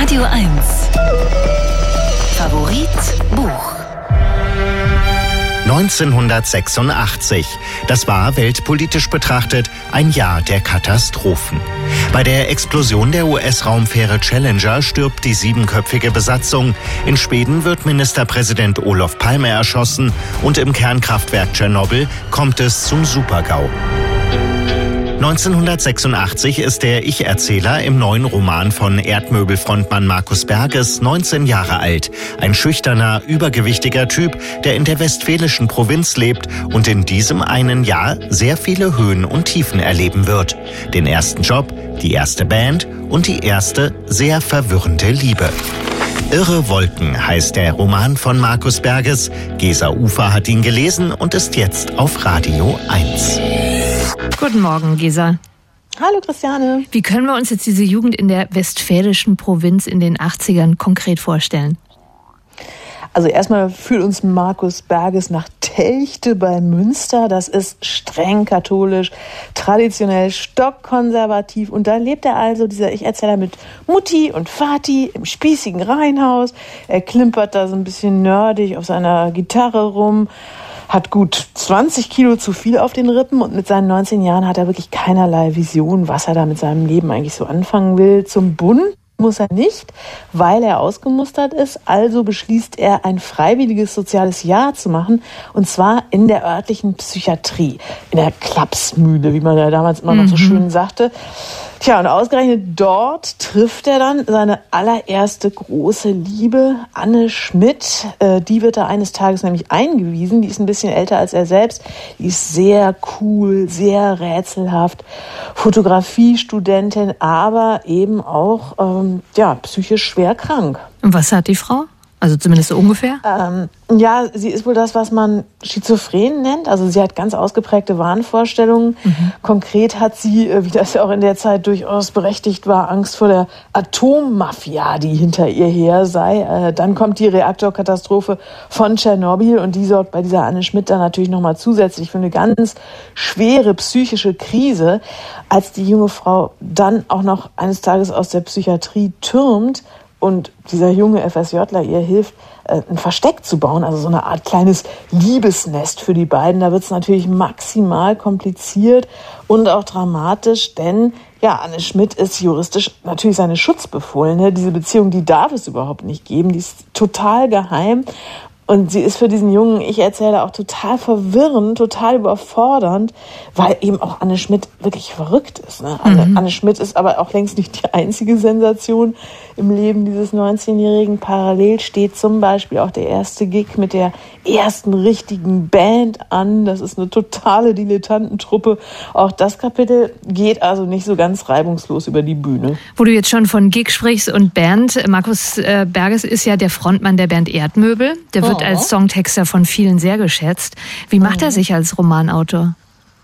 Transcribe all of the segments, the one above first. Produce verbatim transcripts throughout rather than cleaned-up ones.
Radio eins. Favorit Buch. neunzehnhundertsechsundachtzig. Das war weltpolitisch betrachtet ein Jahr der Katastrophen. Bei der Explosion der U S-Raumfähre Challenger stirbt die siebenköpfige Besatzung. In Schweden wird Ministerpräsident Olof Palme erschossen und im Kernkraftwerk Tschernobyl kommt es zum Supergau. neunzehnhundertsechsundachtzig ist der Ich-Erzähler im neuen Roman von Erdmöbel-Frontmann Markus Berges neunzehn Jahre alt. Ein schüchterner, übergewichtiger Typ, der in der westfälischen Provinz lebt und in diesem einen Jahr sehr viele Höhen und Tiefen erleben wird. Den ersten Job, die erste Band und die erste sehr verwirrende Liebe. Irre Wolken heißt der Roman von Markus Berges. Gesa Ufer hat ihn gelesen und ist jetzt auf Radio eins. Guten Morgen, Gesa. Hallo, Christiane. Wie können wir uns jetzt diese Jugend in der westfälischen Provinz in den achtzigern konkret vorstellen? Also erstmal führt uns Markus Berges nach Telchte bei Münster. Das ist streng katholisch, traditionell stockkonservativ. Und da lebt er also, dieser Ich-Erzähler, mit Mutti und Vati im spießigen Reihenhaus. Er klimpert da so ein bisschen nerdig auf seiner Gitarre rum, hat gut zwanzig Kilo zu viel auf den Rippen und mit seinen neunzehn Jahren hat er wirklich keinerlei Vision, was er da mit seinem Leben eigentlich so anfangen will. Zum Bund muss er nicht, weil er ausgemustert ist. Also beschließt er, ein freiwilliges soziales Jahr zu machen, und zwar in der örtlichen Psychiatrie, in der Klapsmühle, wie man ja damals immer noch so schön sagte. Tja, und ausgerechnet dort trifft er dann seine allererste große Liebe, Anne Schmidt. Äh, die wird da eines Tages nämlich eingewiesen. Die ist ein bisschen älter als er selbst. Die ist sehr cool, sehr rätselhaft. Fotografiestudentin, aber eben auch ähm, ja, psychisch schwer krank. Und was hat die Frau? Also zumindest so ungefähr? Ähm, ja, sie ist wohl das, was man Schizophren nennt. Also sie hat ganz ausgeprägte Wahnvorstellungen. Mhm. Konkret hat sie, wie das ja auch in der Zeit durchaus berechtigt war, Angst vor der Atommafia, die hinter ihr her sei. Äh, dann kommt die Reaktorkatastrophe von Tschernobyl und die sorgt bei dieser Anne Schmidt dann natürlich nochmal zusätzlich für eine ganz schwere psychische Krise. Als die junge Frau dann auch noch eines Tages aus der Psychiatrie türmt und dieser junge FSJler ihr hilft, ein Versteck zu bauen, also so eine Art kleines Liebesnest für die beiden. Da wird es natürlich maximal kompliziert und auch dramatisch, denn ja, Anne Schmidt ist juristisch natürlich seine Schutzbefohlene. Diese Beziehung, die darf es überhaupt nicht geben, die ist total geheim. Und sie ist für diesen jungen Ich-Erzähler auch total verwirrend, total überfordernd, weil eben auch Anne Schmidt wirklich verrückt ist. Ne? Anne, mhm. Anne Schmidt ist aber auch längst nicht die einzige Sensation im Leben dieses neunzehnjährigen. Parallel steht zum Beispiel auch der erste Gig mit der ersten richtigen Band an. Das ist eine totale Dilettantentruppe. Auch das Kapitel geht also nicht so ganz reibungslos über die Bühne. Wo du jetzt schon von Gig sprichst und Band, Markus äh, Berges ist ja der Frontmann der Band Erdmöbel. Der wird oh. als Songtexter von vielen sehr geschätzt. Wie macht oh. er sich als Romanautor?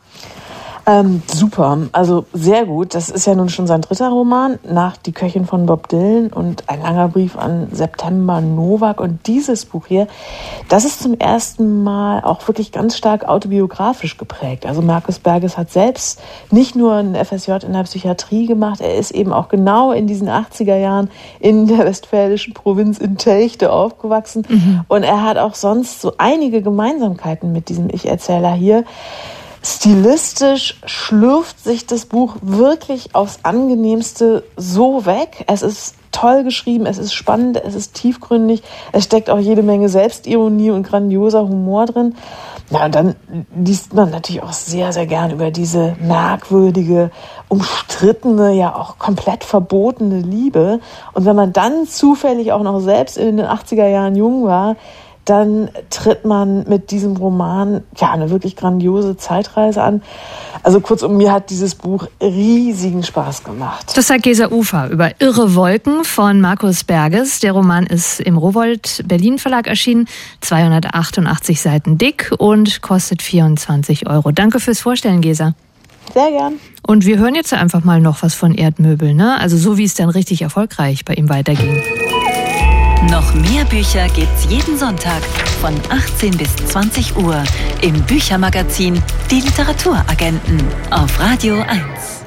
Ähm, super, also sehr gut. Das ist ja nun schon sein dritter Roman nach Die Köchin von Bob Dylan und Ein langer Brief an September Novak. Und dieses Buch hier, das ist zum ersten Mal auch wirklich ganz stark autobiografisch geprägt. Also Markus Berges hat selbst nicht nur ein F S J in der Psychiatrie gemacht, er ist eben auch genau in diesen achtziger Jahren in der westfälischen Provinz in Telchte aufgewachsen. Mhm. Und er hat auch sonst so einige Gemeinsamkeiten mit diesem Ich-Erzähler hier. Stilistisch schlürft sich das Buch wirklich aufs Angenehmste so weg. Es ist toll geschrieben, es ist spannend, es ist tiefgründig, es steckt auch jede Menge Selbstironie und grandioser Humor drin. Ja, und dann liest man natürlich auch sehr, sehr gern über diese merkwürdige, umstrittene, ja auch komplett verbotene Liebe. Und wenn man dann zufällig auch noch selbst in den achtziger Jahren jung war, dann tritt man mit diesem Roman ja eine wirklich grandiose Zeitreise an. Also kurzum, mir hat dieses Buch riesigen Spaß gemacht. Das sagt Gesa Ufer über Irre Wolken von Markus Berges. Der Roman ist im Rowohlt Berlin Verlag erschienen, zweihundertachtundachtzig Seiten dick und kostet vierundzwanzig Euro. Danke fürs Vorstellen, Gesa. Sehr gern. Und wir hören jetzt einfach mal noch was von Erdmöbel, ne? Also so wie es dann richtig erfolgreich bei ihm weiterging. Noch mehr Bücher gibt's jeden Sonntag von achtzehn bis zwanzig Uhr im Büchermagazin Die Literaturagenten auf Radio eins.